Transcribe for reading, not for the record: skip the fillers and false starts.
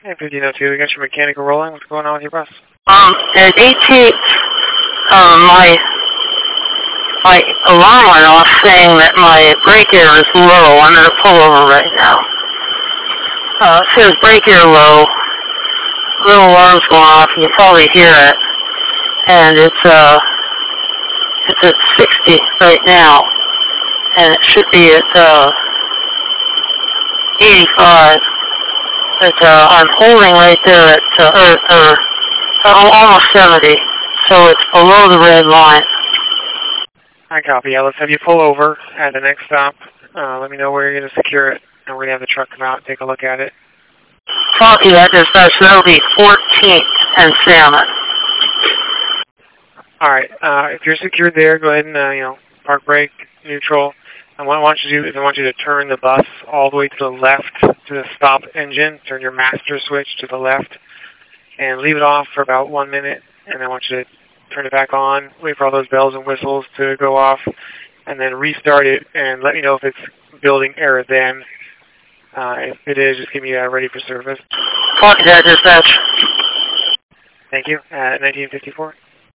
Hey, 1502, we got your mechanical rolling. What's going on with your bus? At 18th, my alarm went off saying that my brake air is low. I'm going to pull over right now. It says brake air low. Little alarm's going off. You can probably hear it. And it's at 60 right now. And it should be at 85. But I'm holding right there at almost 70. So it's below the red line. I copy. Yeah, let's have you pull over at the next stop. Let me know where you're going to secure it, and we're going to have the truck come out and take a look at it. Copy that, dispatch. That'll be 14th and Salmon. All right. If you're secured there, go ahead and park brake, neutral. And what I want you to do is I want you to turn the bus all the way to the left to the stop engine. Turn your master switch to the left, and leave it off for about 1 minute. And I want you to turn it back on, wait for all those bells and whistles to go off, and then restart it and let me know if it's building error then. If it is, just give me ready for service. Copy that, dispatch. Thank you. 1954.